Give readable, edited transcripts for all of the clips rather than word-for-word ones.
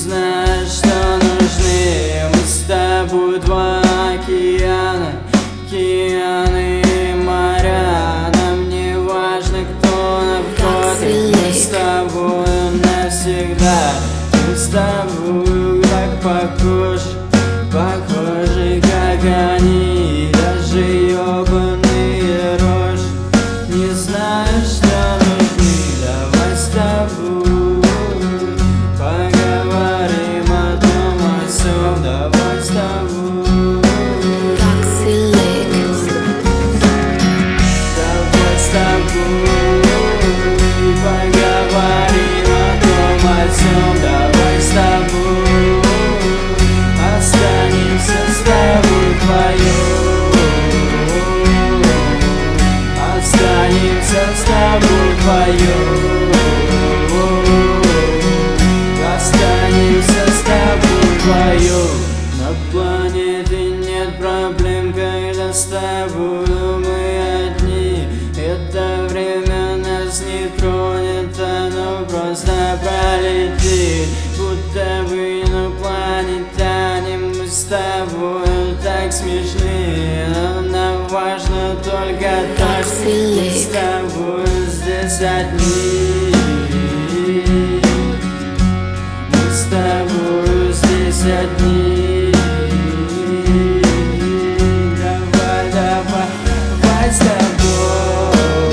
знаешь, что нужны. Мы с тобой два океана, океаны и моря. Нам не важно, кто напротив. Мы с тобой навсегда. Мы с тобой так похожи, похожи, как они. Даже ёбаные рожи не знаю, что нужны. Давай с тобой поговорим о том, о сём. Давай с тобой. Давай с тобой поговорим о том, о сём. Давай с тобой останемся с тобой вдвоем. Останемся с тобой вдвоем. Останемся с тобой вдвоем. На планете нет проблем, когда с тобой мы одни. Это время нас не тронет, оно просто пролетит. Будто бы инопланетяне, мы с тобой так смешны. Но нам важно только то, что мы с тобой здесь одни. Мы с тобой здесь одни. Давай, давай, давай с тобой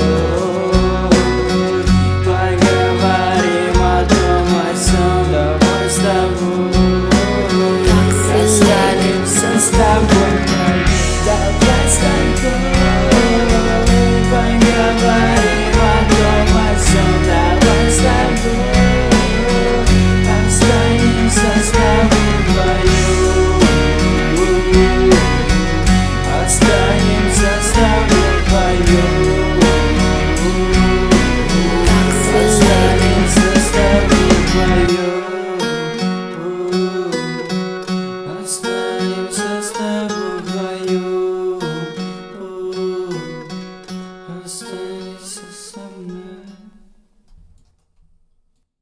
поговорим о том, о сём. Давай с тобой останемся с тобой. Давай с тобой поговорим о том, о сём. Давай с тобой останемся с тобой вдвоем. Останемся с тобой вдвоем. Останемся с тобой вдвоем. Останемся с тобой вдвоем. Останемся со мной.